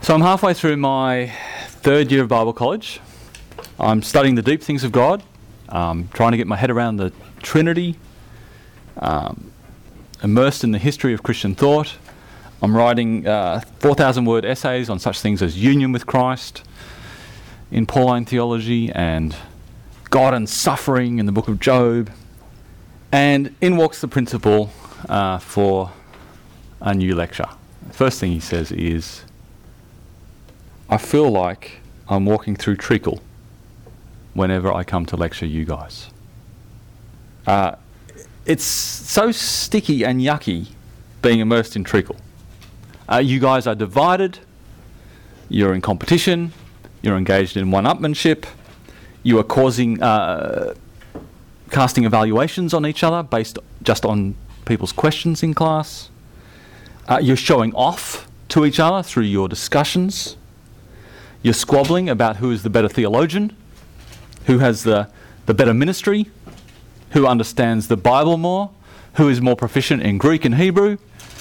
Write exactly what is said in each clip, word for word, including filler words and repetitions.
So I'm halfway through my third year of Bible college. I'm studying the deep things of God, um, trying to get my head around the Trinity, um, immersed in the history of Christian thought. I'm writing uh, four thousand word essays on such things as union with Christ in Pauline theology and God and suffering in the book of Job. And in walks the principal uh, for a new lecture. The first thing he says is, I feel like I'm walking through treacle whenever I come to lecture you guys. Uh, it's so sticky and yucky being immersed in treacle. Uh, you guys are divided, you're in competition, you're engaged in one-upmanship, you are causing, uh, casting evaluations on each other based just on people's questions in class. Uh, you're showing off to each other through your discussions. You're squabbling about who is the better theologian, who has the, the better ministry, who understands the Bible more, who is more proficient in Greek and Hebrew.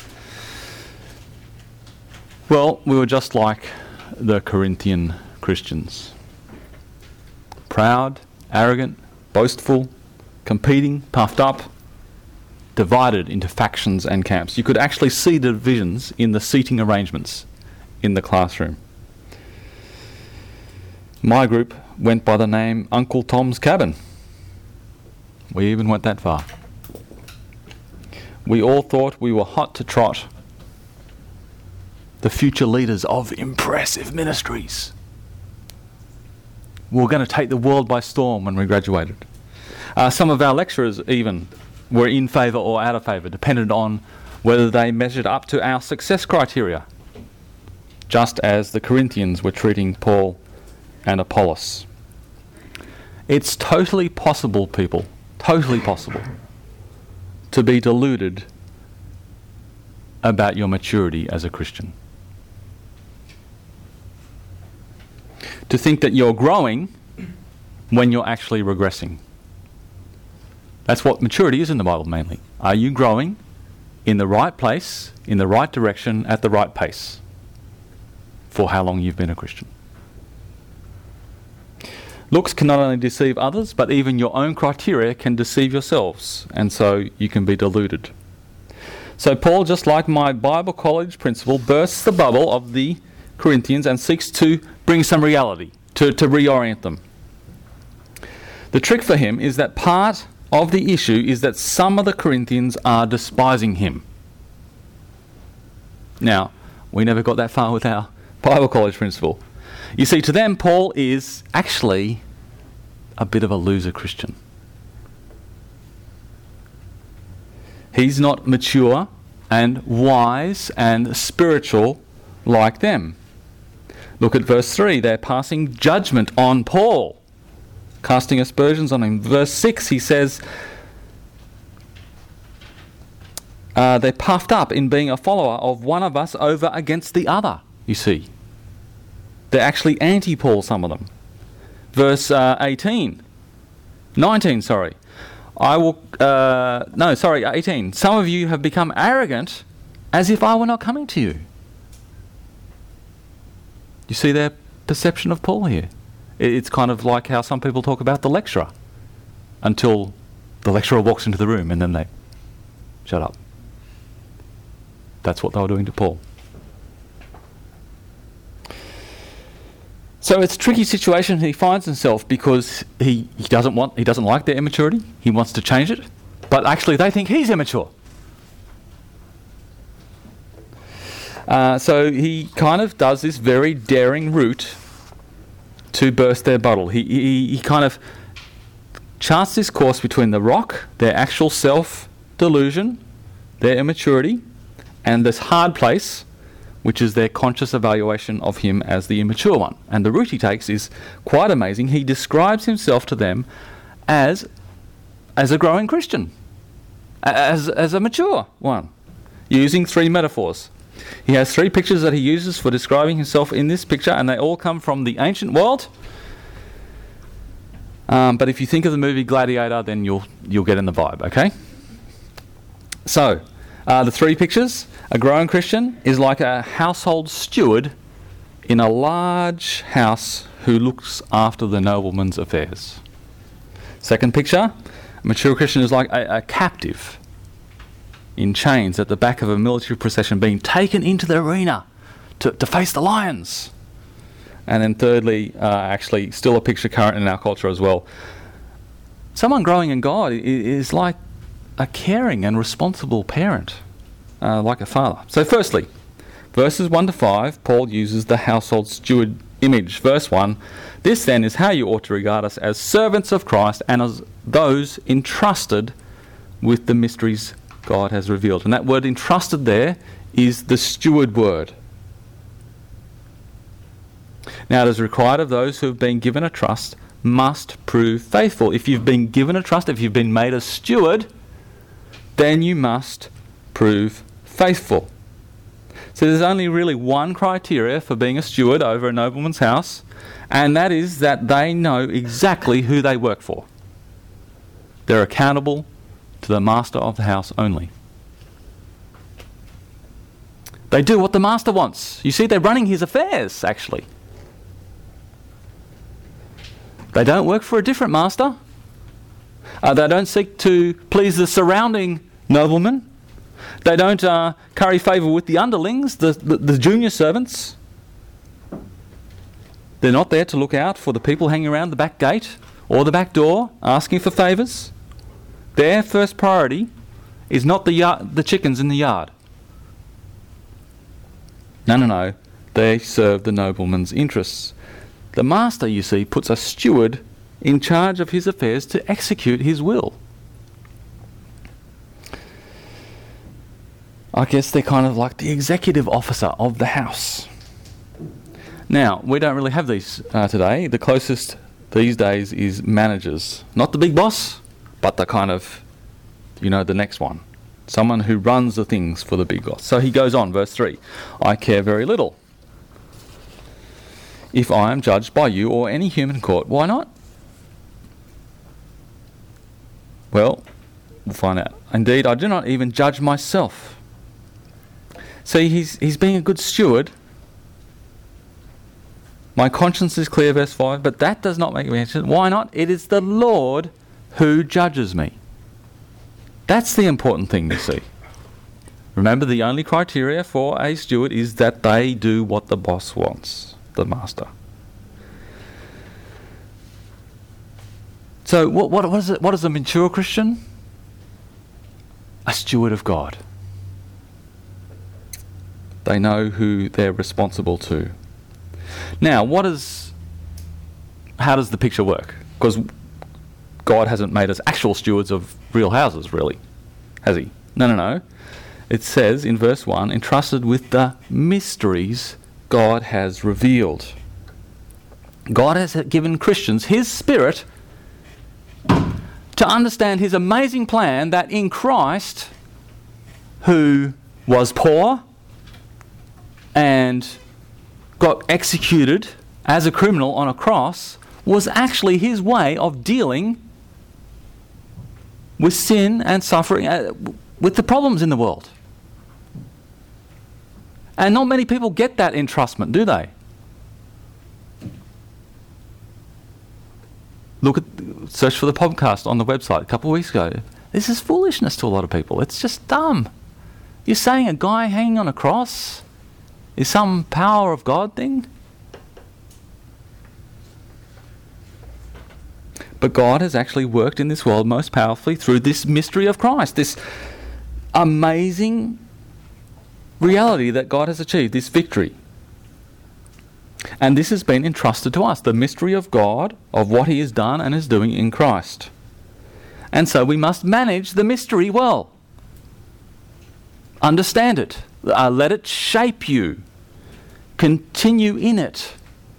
Well, we were just like the Corinthian Christians. Proud, arrogant, boastful, competing, puffed up, divided into factions and camps. You could actually see the divisions in the seating arrangements in the classroom. My group went by the name Uncle Tom's Cabin. We even went that far. We all thought we were hot to trot, the future leaders of impressive ministries. We were going to take the world by storm when we graduated. Uh, some of our lecturers even were in favour or out of favour, depended on whether they measured up to our success criteria, just as the Corinthians were treating Paul and Apollos. It's totally possible, people, totally possible, to be deluded about your maturity as a Christian. To think that you're growing when you're actually regressing. That's what maturity is in the Bible mainly. Are you growing in the right place, in the right direction, at the right pace for how long you've been a Christian? Looks can not only deceive others, but even your own criteria can deceive yourselves, and so you can be deluded. So Paul, just like my Bible college principal, bursts the bubble of the Corinthians and seeks to bring some reality, to, to reorient them. The trick for him is that part of the issue is that some of the Corinthians are despising him. Now, we never got that far with our Bible college principal. You see, to them, Paul is actually a bit of a loser Christian. He's not mature and wise and spiritual like them. Look at verse three. They're passing judgment on Paul, casting aspersions on him. Verse six, he says, uh, they're puffed up in being a follower of one of us over against the other, you see. They're actually anti-Paul, some of them. Verse uh, eighteen, nineteen, sorry. I will, uh, no, sorry, eighteen. Some of you have become arrogant as if I were not coming to you. You see their perception of Paul here. It's kind of like how some people talk about the lecturer until the lecturer walks into the room and then they shut up. That's what they were doing to Paul. So it's a tricky situation he finds himself because he, he doesn't want he doesn't like their immaturity. He wants to change it, but actually they think he's immature. Uh, so he kind of does this very daring route to burst their bubble. He, he he kind of charts this course between the rock, their actual self-delusion, their immaturity, and this hard place, which is their conscious evaluation of him as the immature one. And the route he takes is quite amazing. He describes himself to them as, as a growing Christian, as, as a mature one, using three metaphors. He has three pictures that he uses for describing himself in this picture, and they all come from the ancient world. Um, but if you think of the movie Gladiator, then you'll you'll get in the vibe, okay? So, uh, the three pictures. A growing Christian is like a household steward in a large house who looks after the nobleman's affairs. Second picture, a mature Christian is like a, a captive in chains at the back of a military procession being taken into the arena to, to face the lions. And then thirdly, uh, actually still a picture current in our culture as well, someone growing in God is like a caring and responsible parent, uh, like a father. So firstly, verses one to five, Paul uses the household steward image. Verse one, this then is how you ought to regard us as servants of Christ and as those entrusted with the mysteries God has revealed. And that word entrusted there is the steward word. Now it is required of those who have been given a trust must prove faithful. If you've been given a trust, if you've been made a steward, then you must prove faithful. So there's only really one criteria for being a steward over a nobleman's house, and that is that they know exactly who they work for. They're accountable to the master of the house only. They do what the master wants. You see, they're running his affairs, actually. They don't work for a different master. Uh, they don't seek to please the surrounding noblemen. They don't uh, curry favour with the underlings, the, the, the junior servants. They're not there to look out for the people hanging around the back gate or the back door asking for favours. Their first priority is not the yard, the chickens in the yard. No, no, no. They serve the nobleman's interests. The master, you see, puts a steward in charge of his affairs to execute his will. I guess they're kind of like the executive officer of the house. Now, we don't really have these uh, today. The closest these days is managers. Not the big boss, but the kind of, you know, the next one. Someone who runs the things for the big boss. So he goes on, verse three. I care very little if I am judged by you or any human court. Why not? Well, we'll find out. Indeed, I do not even judge myself. See, he's, he's being a good steward. My conscience is clear, verse five, but that does not make me innocent. Why not? It is the Lord who judges me. That's the important thing to see. Remember, the only criteria for a steward is that they do what the boss wants, the master. So what, what, what is it? What is a mature Christian? A steward of God. They know who they're responsible to. Now, what is, how does the picture work? Because God hasn't made us actual stewards of real houses, really, has he? No, no, no. It says in verse one, entrusted with the mysteries God has revealed. God has given Christians his Spirit to understand his amazing plan that in Christ, who was poor and got executed as a criminal on a cross, was actually his way of dealing with sin and suffering, uh, with the problems in the world. And not many people get that entrustment, do they? Look at, search for the podcast on the website a couple of weeks ago. This is foolishness to a lot of people. It's just dumb. You're saying a guy hanging on a cross is some power of God thing? But God has actually worked in this world most powerfully through this mystery of Christ, this amazing reality that God has achieved, this victory. And this has been entrusted to us, the mystery of God, of what he has done and is doing in Christ. And so we must manage the mystery well. Understand it. Uh, let it shape you. Continue in it.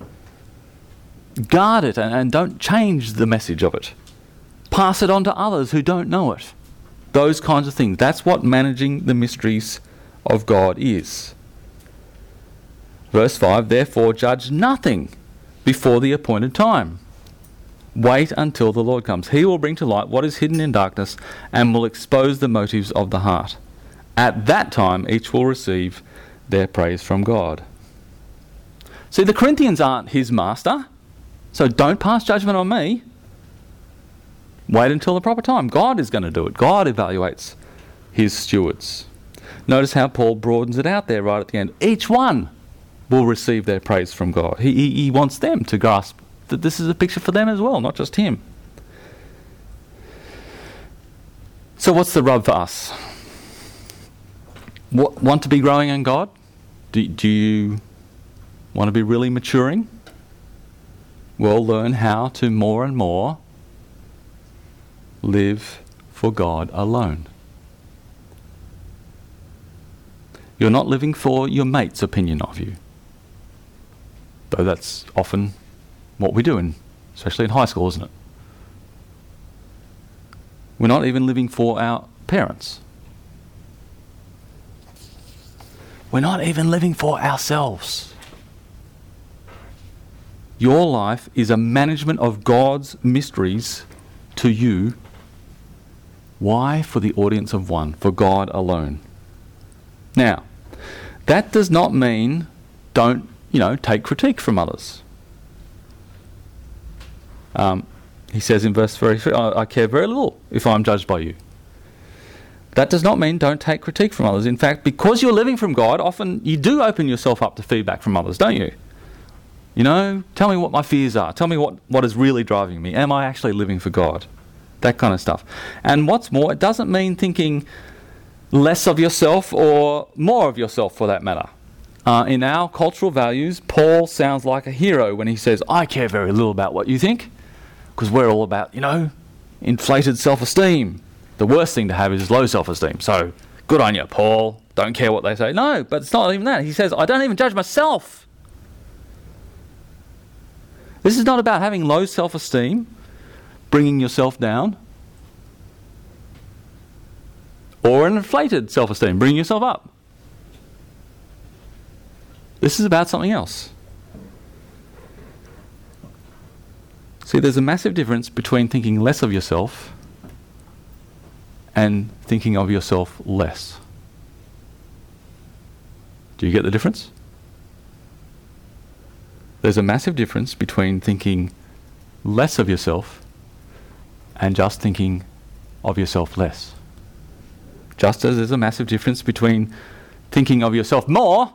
Guard it and, and don't change the message of it. Pass it on to others who don't know it. Those kinds of things. That's what managing the mysteries of God is. Verse five, therefore judge nothing before the appointed time. Wait until the Lord comes. He will bring to light what is hidden in darkness and will expose the motives of the heart. At that time each will receive their praise from God. See, the Corinthians aren't his master, so don't pass judgment on me. Wait until the proper time. God is going to do it. God evaluates his stewards. Notice how Paul broadens it out there right at the end. Each one will receive their praise from God. He, he, he wants them to grasp that this is a picture for them as well, not just him. So what's the rub for us? What, want to be growing in God? Do, do you want to be really maturing? Well, learn how to more and more live for God alone. You're not living for your mate's opinion of you. Though that's often what we do, in, especially in high school, isn't it? We're not even living for our parents. We're not even living for ourselves. Your life is a management of God's mysteries to you. Why? For the audience of one, for God alone. Now, that does not mean don't, you know, take critique from others. Um, he says in verse thirty-three, I, I care very little if I'm judged by you. That does not mean don't take critique from others. In fact, because you're living from God, often you do open yourself up to feedback from others, don't you? You know, tell me what my fears are. Tell me what, what is really driving me. Am I actually living for God? That kind of stuff. And what's more, it doesn't mean thinking less of yourself or more of yourself for that matter. Uh, in our cultural values, Paul sounds like a hero when he says, I care very little about what you think, because we're all about, you know, inflated self-esteem. The worst thing to have is low self-esteem. So, good on you, Paul. Don't care what they say. No, but it's not even that. He says, I don't even judge myself. This is not about having low self-esteem, bringing yourself down, or an inflated self-esteem, bringing yourself up. This is about something else. See, there's a massive difference between thinking less of yourself and thinking of yourself less. Do you get the difference? There's a massive difference between thinking less of yourself and just thinking of yourself less. Just as there's a massive difference between thinking of yourself more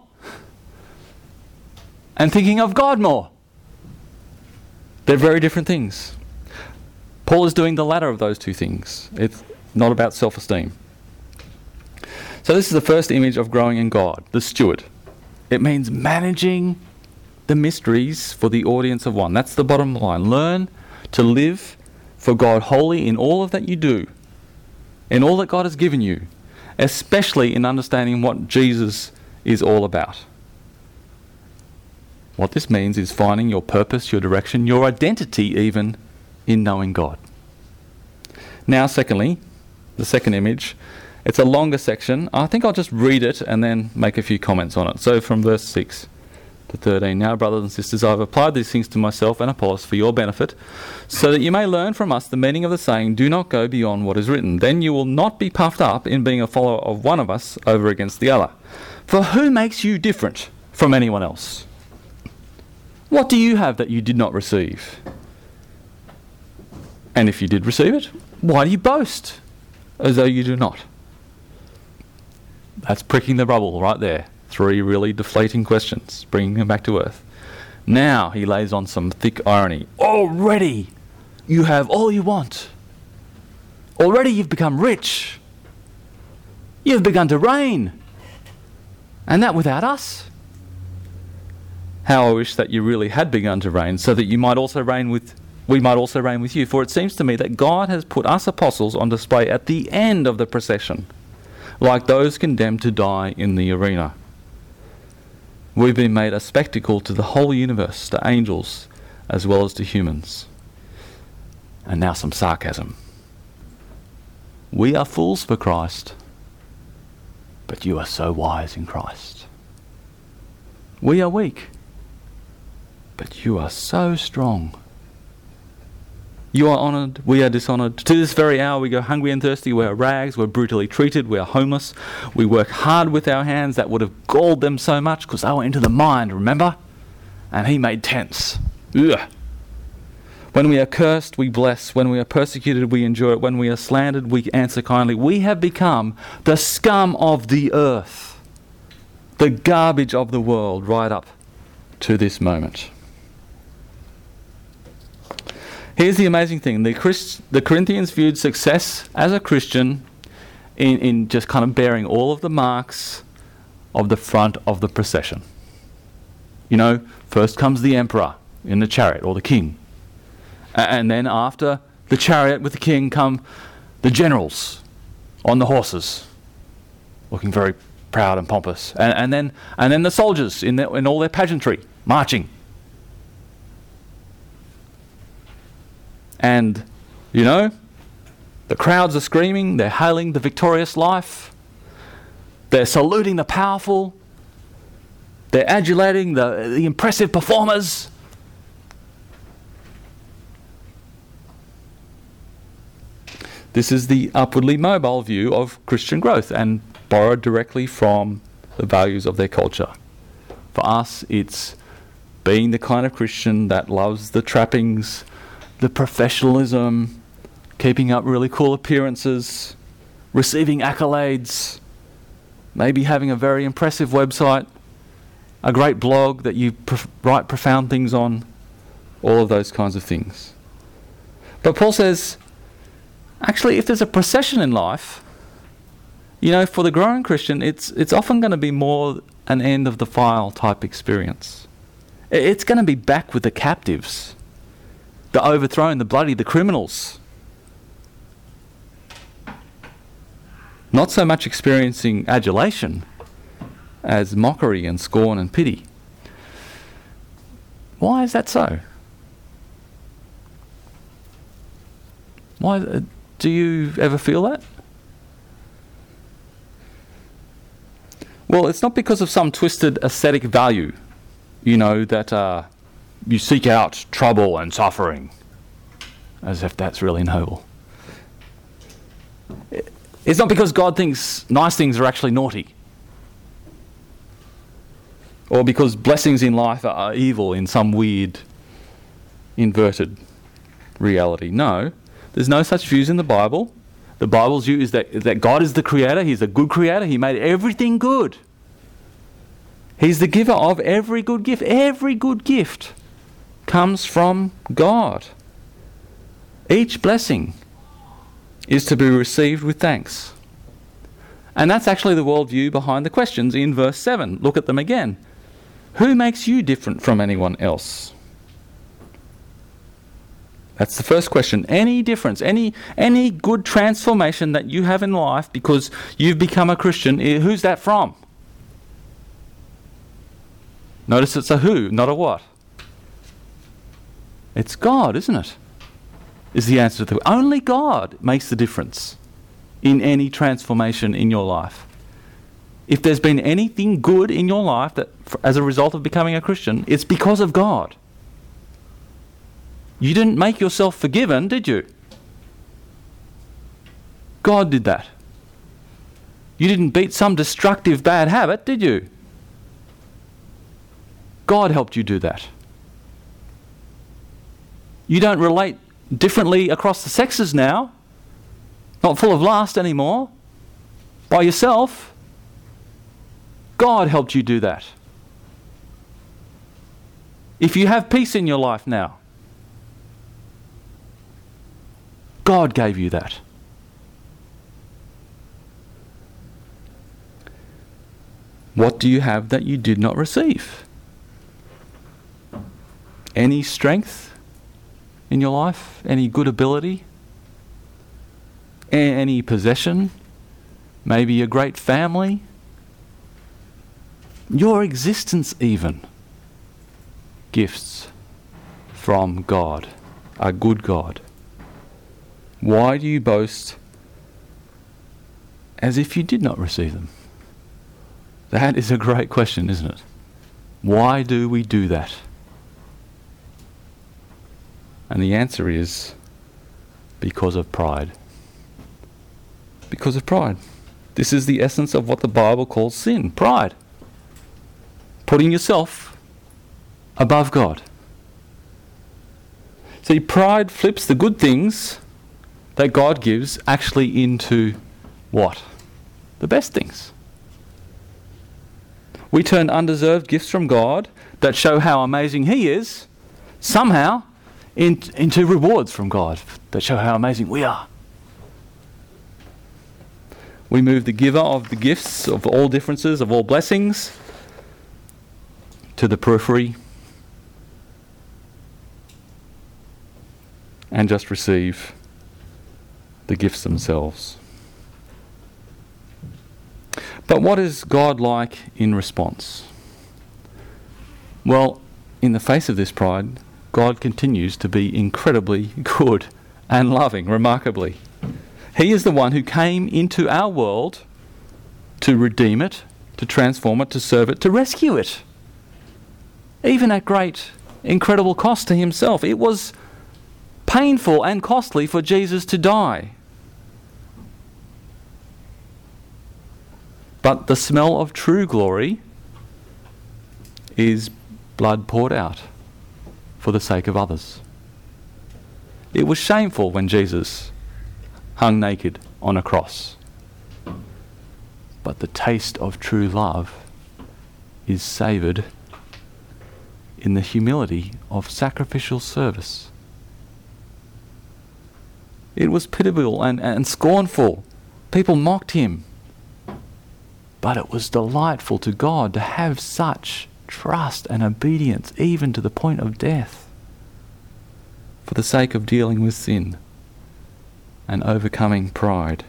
and thinking of God more. They're very different things. Paul is doing the latter of those two things. It's not about self-esteem. So this is the first image of growing in God, the steward. It means managing the mysteries for the audience of one. That's the bottom line. Learn to live for God wholly in all of that you do, in all that God has given you, especially in understanding what Jesus is all about. What this means is finding your purpose, your direction, your identity even in knowing God. Now, secondly, the second image, it's a longer section. I think I'll just read it and then make a few comments on it. So from verse six to thirteen, now, brothers and sisters, I have applied these things to myself and Apollos for your benefit, so that you may learn from us the meaning of the saying, do not go beyond what is written. Then you will not be puffed up in being a follower of one of us over against the other. For who makes you different from anyone else? What do you have that you did not receive? And if you did receive it, why do you boast as though you do not? That's pricking the rubble right there. Three really deflating questions, bringing them back to earth. Now he lays on some thick irony. Already you have all you want. Already you've become rich. You've begun to reign. And that without us. How I wish that you really had begun to reign, so that you might also reign with, we might also reign with you. For it seems to me that God has put us apostles on display at the end of the procession, like those condemned to die in the arena. We've been made a spectacle to the whole universe, to angels as well as to humans. And now some sarcasm. We are fools for Christ, but you are so wise in Christ. We are weak, but you are so strong. You are honoured, we are dishonoured. To this very hour we go hungry and thirsty, we are rags, we're brutally treated, we are homeless. We work hard with our hands. That would have galled them so much because they were into the mind, remember? and he made tents. Ugh. When we are cursed, we bless. When we are persecuted, we endure it. When we are slandered, we answer kindly. We have become the scum of the earth, the garbage of the world, right up to this moment. Here's the amazing thing. The, Christ, the Corinthians viewed success as a Christian in, in just kind of bearing all of the marks of the front of the procession. You know, first comes the emperor in the chariot, or the king. And then after the chariot with the king come the generals on the horses, looking very proud and pompous. And, and then and then the soldiers in, their, in all their pageantry, marching. And, you know, the crowds are screaming, they're hailing the victorious life, they're saluting the powerful, they're adulating the, the impressive performers. This is the upwardly mobile view of Christian growth and borrowed directly from the values of their culture. For us, it's being the kind of Christian that loves the trappings, the professionalism, keeping up really cool appearances, receiving accolades, maybe having a very impressive website, a great blog that you prof- write profound things on, all of those kinds of things. But Paul says, actually, if there's a procession in life, you know, for the growing Christian, it's it's often going to be more an end of the file type experience. It's going to be back with the captives, the overthrown, the bloody, the criminals. Not so much experiencing adulation as mockery and scorn and pity. Why is that so? Why uh, do you ever feel that? Well, it's not because of some twisted aesthetic value, you know, that uh, you seek out trouble and suffering, as if that's really noble. It's not because God thinks nice things are actually naughty, or because blessings in life are evil in some weird, inverted reality. No, there's no such views in the Bible. The Bible's view is that, that God is the creator. He's a good creator. He made everything good. He's the giver of every good gift. Every good gift comes from God. Each blessing is to be received with thanks. And that's actually the worldview behind the questions in verse seven. Look at them again. Who makes you different from anyone else? That's the first question. Any difference, any any good transformation that you have in life because you've become a Christian, who's that from? Notice it's a who, not a what. It's God, isn't it? Is the answer to the only God makes the difference in any transformation in your life. If there's been anything good in your life that as a result of becoming a Christian, it's because of God. You didn't make yourself forgiven, did you? God did that. You didn't beat some destructive bad habit, did you? God helped you do that. You don't relate differently across the sexes now, not full of lust anymore, by yourself. God helped you do that. If you have peace in your life now, God gave you that. What do you have that you did not receive? Any strength in your life? Any good ability? A- any possession? Maybe a great family? Your existence even. Gifts from God, a good God. Why do you boast as if you did not receive them? That is a great question, isn't it? Why do we do that? And the answer is because of pride. Because of pride. This is the essence of what the Bible calls sin, pride. Putting yourself above God. See, pride flips the good things that God gives actually into what? The best things. We turn undeserved gifts from God that show how amazing He is, somehow, in, into rewards from God that show how amazing we are. We move the giver of the gifts of all differences, of all blessings, to the periphery and just receive the gifts themselves. But what is God like in response? Well, in the face of this pride, God continues to be incredibly good and loving, remarkably. He is the one who came into our world to redeem it, to transform it, to serve it, to rescue it. Even at great, incredible cost to Himself. It was painful and costly for Jesus to die. But the smell of true glory is blood poured out for the sake of others. It was shameful when Jesus hung naked on a cross. But the taste of true love is savoured in the humility of sacrificial service. It was pitiable and, and scornful. People mocked Him. But it was delightful to God to have such trust and obedience, even to the point of death, for the sake of dealing with sin and overcoming pride.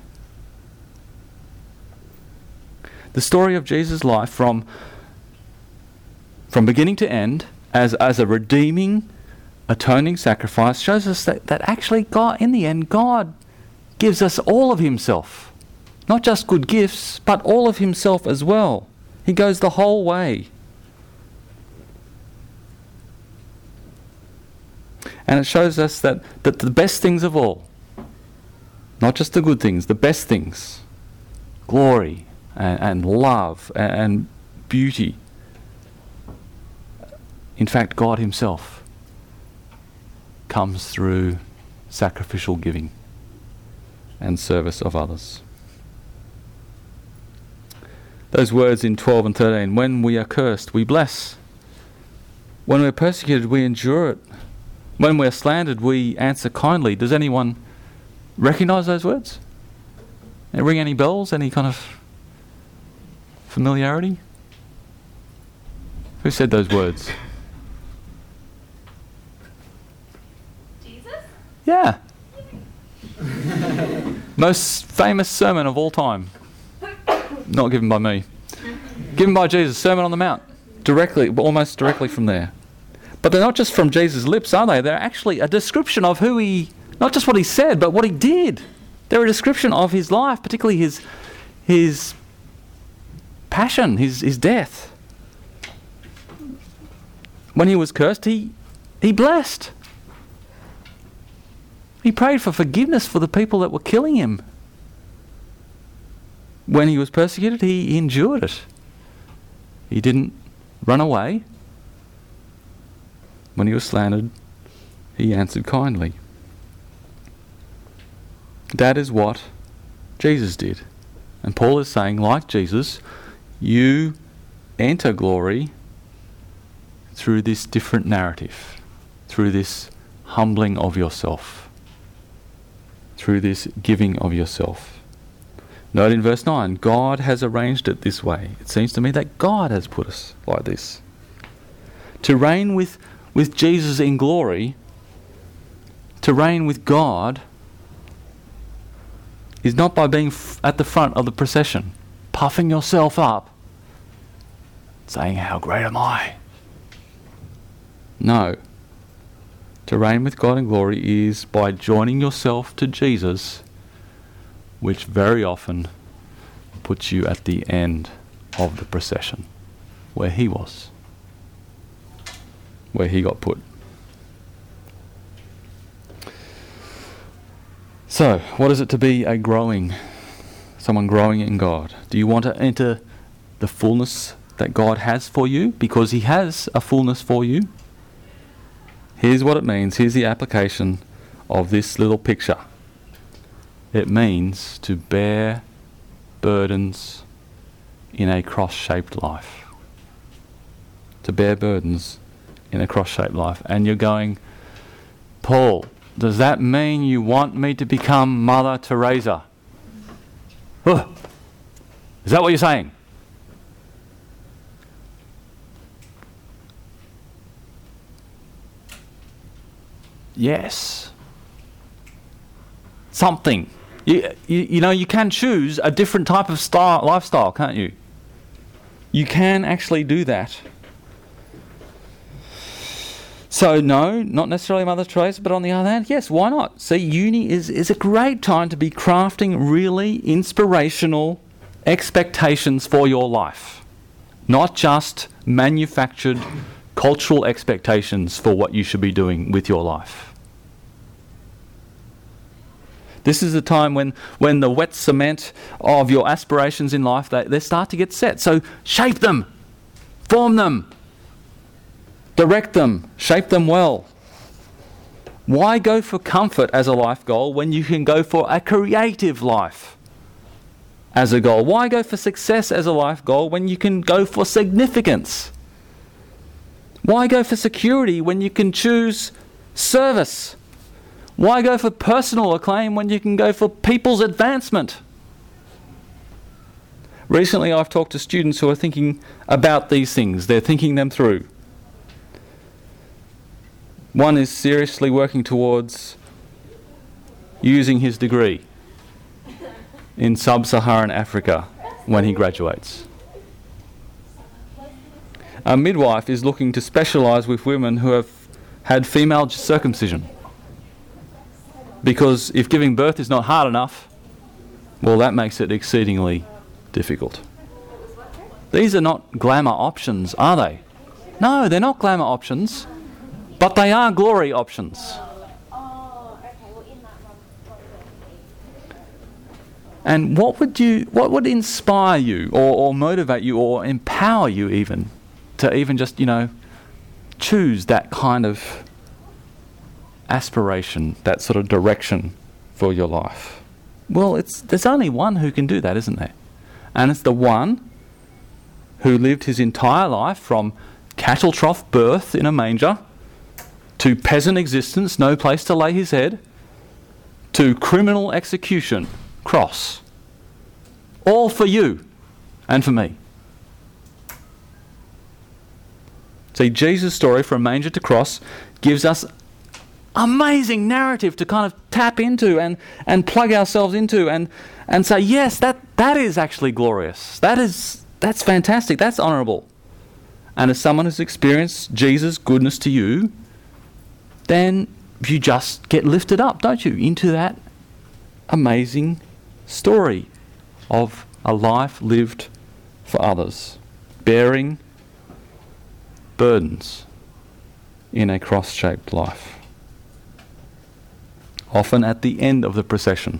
The story of Jesus' life from, from beginning to end, as, as a redeeming, atoning sacrifice, shows us that, that actually God, in the end, God gives us all of Himself. Not just good gifts, but all of Himself as well. He goes the whole way. And it shows us that, that the best things of all, not just the good things, the best things, glory and, and love and, and beauty, in fact, God Himself comes through sacrificial giving and service of others. Those words in twelve and thirteen, when we are cursed, we bless. When we're persecuted, we endure it. When we're slandered, we answer kindly. Does anyone recognise those words? They ring any bells? Any kind of familiarity? Who said those words? Jesus? Yeah. Most famous sermon of all time. Not given by me. Given by Jesus, Sermon on the Mount. Directly, almost directly from there. But they're not just from Jesus' lips, are they? They're actually a description of who He, not just what He said, but what He did. They're a description of His life, particularly His His passion, His, his death. When He was cursed, He, he blessed. He prayed for forgiveness for the people that were killing Him. When He was persecuted, He endured it. He didn't run away. When He was slandered, He answered kindly. That is what Jesus did. And Paul is saying, like Jesus, you enter glory through this different narrative, through this humbling of yourself, through this giving of yourself. Note in verse nine, God has arranged it this way. It seems to me that God has put us like this. To reign with, with Jesus in glory, to reign with God, is not by being f- at the front of the procession, puffing yourself up, saying, how great am I? No. To reign with God in glory is by joining yourself to Jesus, which very often puts you at the end of the procession, where He was, where He got put. So, what is it to be a growing, someone growing in God? Do you want to enter the fullness that God has for you? Because He has a fullness for you. Here's what it means. Here's the application of this little picture. It means to bear burdens in a cross-shaped life. To bear burdens in a cross-shaped life. And you're going, Paul, does that mean you want me to become Mother Teresa? Huh. Is that what you're saying? Yes. Something. You, you, you know, you can choose a different type of style, lifestyle, can't you? You can actually do that. So no, not necessarily Mother Teresa, but on the other hand, yes, why not? See, uni is, is a great time to be crafting really inspirational expectations for your life. Not just manufactured cultural expectations for what you should be doing with your life. This is a time when, when the wet cement of your aspirations in life, they, they start to get set. So shape them, form them, direct them, shape them well. Why go for comfort as a life goal when you can go for a creative life as a goal? Why go for success as a life goal when you can go for significance? Why go for security when you can choose service? Why go for personal acclaim when you can go for people's advancement? Recently I've talked to students who are thinking about these things. They're thinking them through. One is seriously working towards using his degree in sub-Saharan Africa when he graduates. A midwife is looking to specialise with women who have had female circumcision. Because if giving birth is not hard enough, well, that makes it exceedingly difficult. These are not glamour options, are they? No, they're not glamour options, but they are glory options. And what would you, what would inspire you, or, or motivate you, or empower you even, to even just, you know, choose that kind of aspiration, that sort of direction for your life? Well, it's there's only one who can do that, isn't there? And it's the one who lived his entire life from cattle trough birth in a manger to peasant existence, no place to lay his head, to criminal execution, cross. All for you and for me. See, Jesus' story from manger to cross gives us amazing narrative to kind of tap into and, and plug ourselves into and, and say, yes, that, that is actually glorious. That is, that's fantastic. That's honourable. And as someone who's experienced Jesus' goodness to you, then you just get lifted up, don't you, into that amazing story of a life lived for others, bearing burdens in a cross-shaped life. Often at the end of the procession.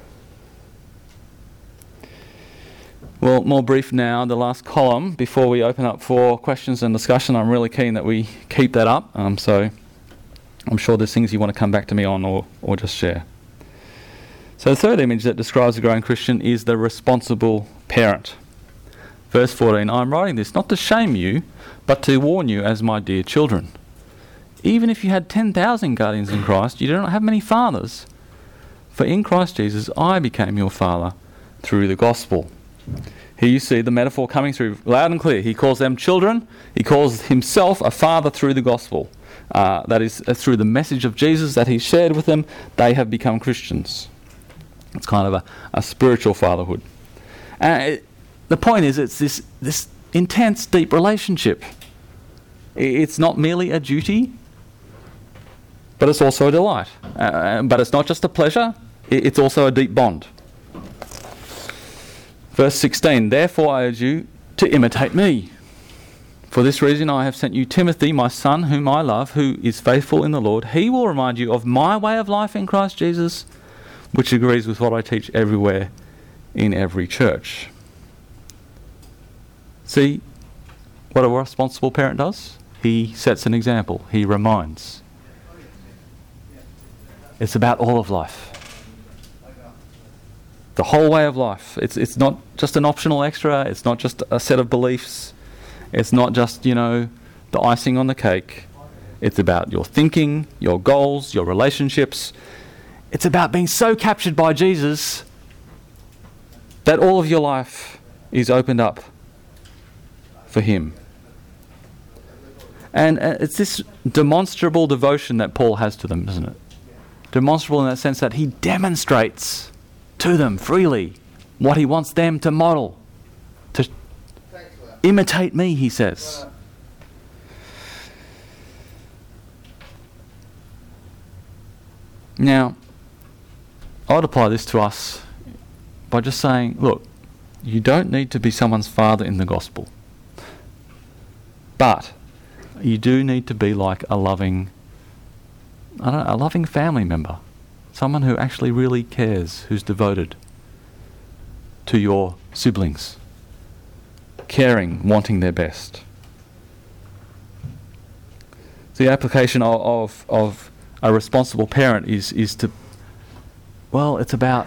Well, more brief now, the last column, before we open up for questions and discussion. I'm really keen that we keep that up, um, so I'm sure there's things you want to come back to me on or, or just share. So the third image that describes a growing Christian is the responsible parent. Verse fourteen, I'm writing this not to shame you, but to warn you as my dear children. Even if you had ten thousand guardians in Christ, you do not have many fathers. For in Christ Jesus I became your father through the gospel. Here you see the metaphor coming through loud and clear. He calls them children. He calls himself a father through the gospel. Uh, that is, uh, through the message of Jesus that he shared with them, they have become Christians. It's kind of a, a spiritual fatherhood. Uh, it, the point is, it's this, this intense, deep relationship. It's not merely a duty, but it's also a delight. Uh, but it's not just a pleasure, it's also a deep bond. Verse sixteen, therefore I urge you to imitate me. For this reason I have sent you Timothy, my son, whom I love, who is faithful in the Lord. He will remind you of my way of life in Christ Jesus, which agrees with what I teach everywhere in every church. See what a responsible parent does? He sets an example. He reminds. It's about all of life. The whole way of life. It's it's not just an optional extra. It's not just a set of beliefs. It's not just, you know, the icing on the cake. It's about your thinking, your goals, your relationships. It's about being so captured by Jesus that all of your life is opened up for him. And uh, it's this demonstrable devotion that Paul has to them, isn't it? Demonstrable in that sense that he demonstrates to them freely what he wants them to model, to imitate me, he says. Now, I would apply this to us by just saying, look, you don't need to be someone's father in the gospel, but you do need to be like a loving, I don't know, a loving family member, someone who actually really cares, who's devoted to your siblings, caring, wanting their best. The application of, of, of a responsible parent is, is to, well, it's about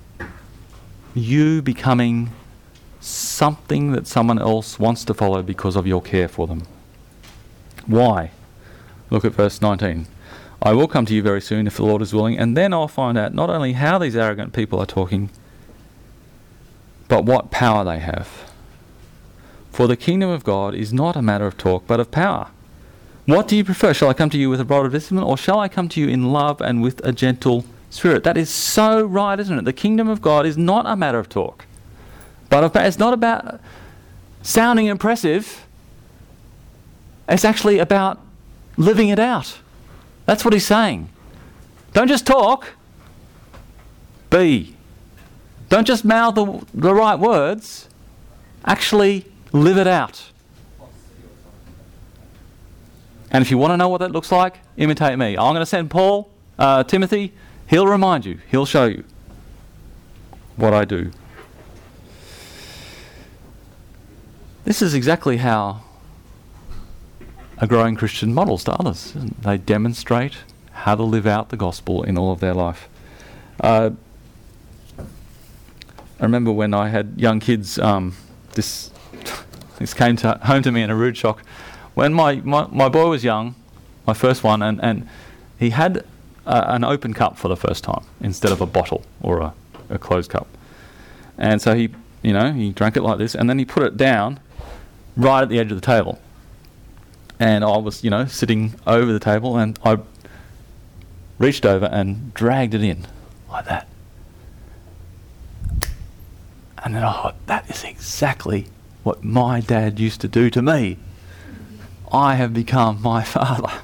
you becoming something that someone else wants to follow because of your care for them. Why? Look at verse nineteen. I will come to you very soon if the Lord is willing, and then I'll find out not only how these arrogant people are talking, but what power they have. For the kingdom of God is not a matter of talk, but of power. What do you prefer? Shall I come to you with a rod of discipline, or shall I come to you in love and with a gentle spirit? That is so right, isn't it? The kingdom of God is not a matter of talk, but of power. It's not about sounding impressive. It's actually about living it out. That's what he's saying. Don't just talk. Be. Don't just mouth the, the right words. Actually live it out. And if you want to know what that looks like, imitate me. I'm going to send Paul, uh, Timothy. He'll remind you. He'll show you what I do. This is exactly how a growing Christian models to others. They demonstrate how to live out the gospel in all of their life. Uh, I remember when I had young kids, um, this this came to, home to me in a rude shock. When my, my, my boy was young, my first one, and, and he had uh, an open cup for the first time instead of a bottle or a, a closed cup. And so he, you know, he drank it like this, and then he put it down right at the edge of the table. And I was, you know, sitting over the table, and I reached over and dragged it in like that. And then I thought, that is exactly what my dad used to do to me. I have become my father.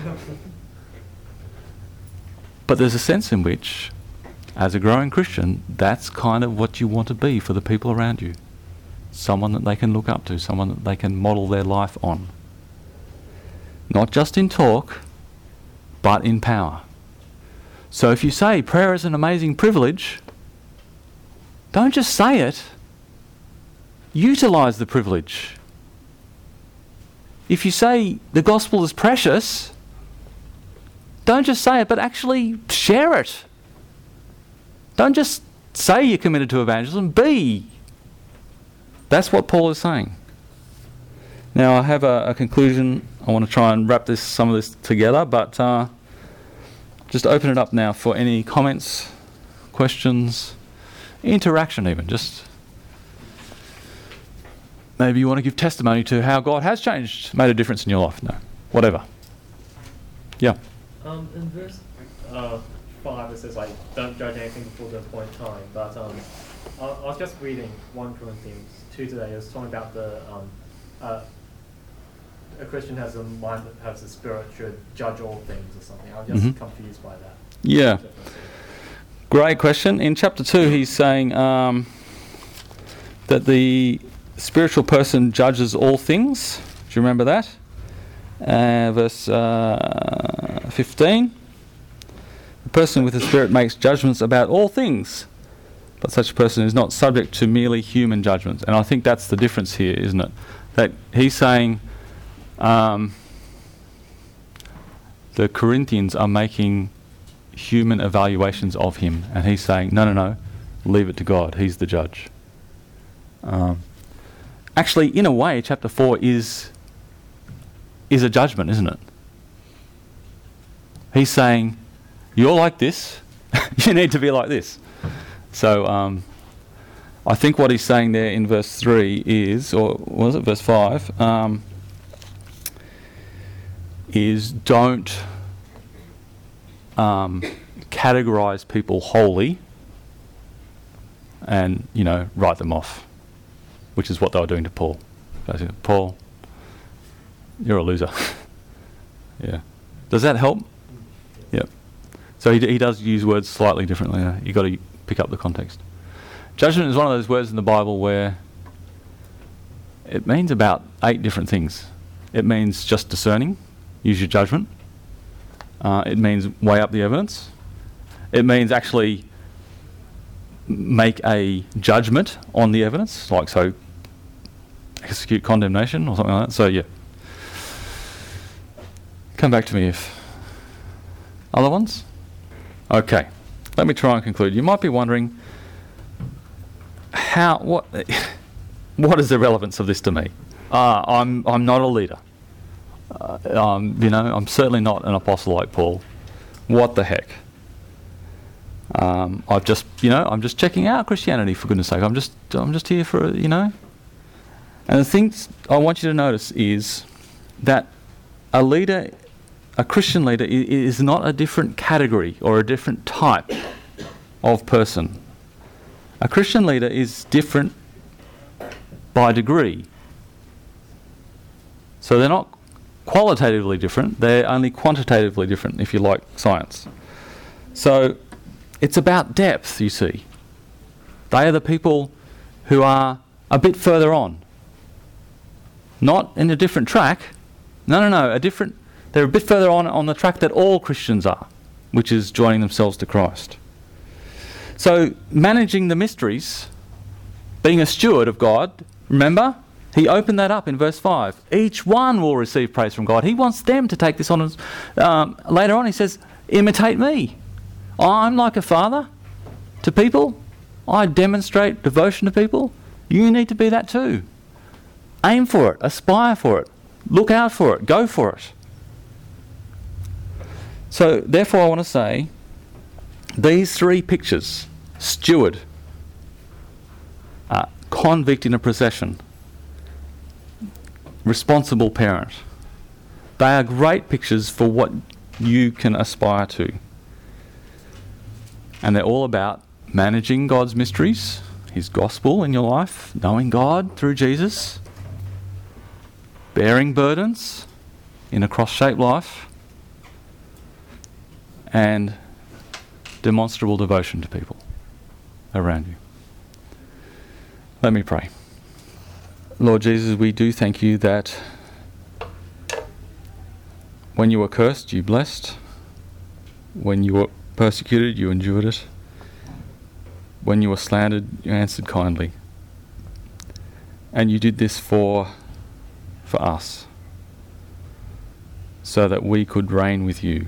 But there's a sense in which, as a growing Christian, that's kind of what you want to be for the people around you. Someone that they can look up to, someone that they can model their life on. Not just in talk, but in power. So if you say prayer is an amazing privilege, don't just say it. Utilize the privilege. If you say the gospel is precious, don't just say it, but actually share it. Don't just say you're committed to evangelism, be. That's what Paul is saying. Now I have a, a conclusion. I want to try and wrap this some of this together, but uh, just open it up now for any comments, questions, interaction even. Just maybe you want to give testimony to how God has changed, made a difference in your life. No, whatever. Yeah. Um, in verse uh, five, it says like, "Don't judge anything before the appointed time." But um, I, I was just reading First Corinthians two today. It was talking about the um, uh, a Christian has a mind that has a spirit should judge all things or something. I'm just mm-hmm. confused by that. Yeah. Great question. In chapter two, he's saying um, that the spiritual person judges all things. Do you remember that? Uh, verse uh, fifteen. The person with the Spirit makes judgments about all things, but such a person is not subject to merely human judgments. And I think that's the difference here, isn't it? That he's saying um, the Corinthians are making human evaluations of him, and he's saying, no, no, no, leave it to God. He's the judge. Um, actually, in a way, chapter four is is a judgment, isn't it? He's saying, you're like this, you need to be like this. So um, I think what he's saying there in verse three is, or was it verse five, um, is don't um, categorize people wholly and, you know, write them off, which is what they were doing to Paul. Basically, Paul, you're a loser. Yeah. Does that help? Yep. So he, d- he does use words slightly differently. Uh, you've got to pick up the context. Judgment is one of those words in the Bible where it means about eight different things. It means just discerning, use your judgment. Uh, it means weigh up the evidence. It means actually make a judgment on the evidence, like so execute condemnation or something like that. So yeah. Come back to me if... Other ones? Okay. Let me try and conclude. You might be wondering, how, what, what is the relevance of this to me? Uh, I'm, I'm not a leader. Uh, um, you know, I'm certainly not an apostle like Paul. What the heck? Um, I've just, you know, I'm just checking out Christianity, for goodness sake. I'm just, I'm just here for, you know. And the things I want you to notice is that a leader, a Christian leader, i- is not a different category or a different type of person. A Christian leader is different by degree. So they're not qualitatively different, they're only quantitatively different, if you like science. So it's about depth, you see. They are the people who are a bit further on. Not in a different track. No, no, no, a different... They're a bit further on on the track that all Christians are, which is joining themselves to Christ. So managing the mysteries, being a steward of God, remember, he opened that up in verse five. Each one will receive praise from God. He wants them to take this on. As, um, later on he says, imitate me. I'm like a father to people. I demonstrate devotion to people. You need to be that too. Aim for it. Aspire for it. Look out for it. Go for it. So therefore I want to say, these three pictures, steward, uh, convict in a procession, responsible parent, they are great pictures for what you can aspire to. And they're all about managing God's mysteries, his gospel in your life, knowing God through Jesus, bearing burdens in a cross-shaped life, and demonstrable devotion to people around you. Let me pray. Lord Jesus, we do thank you that when you were cursed, you blessed. When you were persecuted, you endured it. When you were slandered, you answered kindly. And you did this for, for us, so that we could reign with you,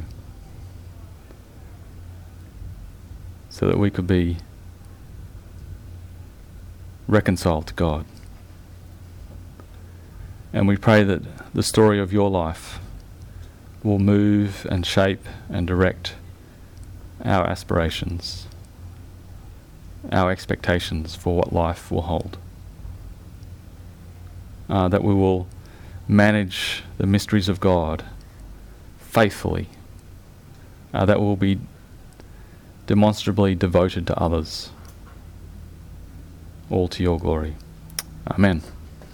so that we could be reconciled to God. And we pray that the story of your life will move and shape and direct our aspirations, our expectations for what life will hold. Uh, that we will manage the mysteries of God faithfully. Uh, that will be demonstrably devoted to others, all to your glory. Amen.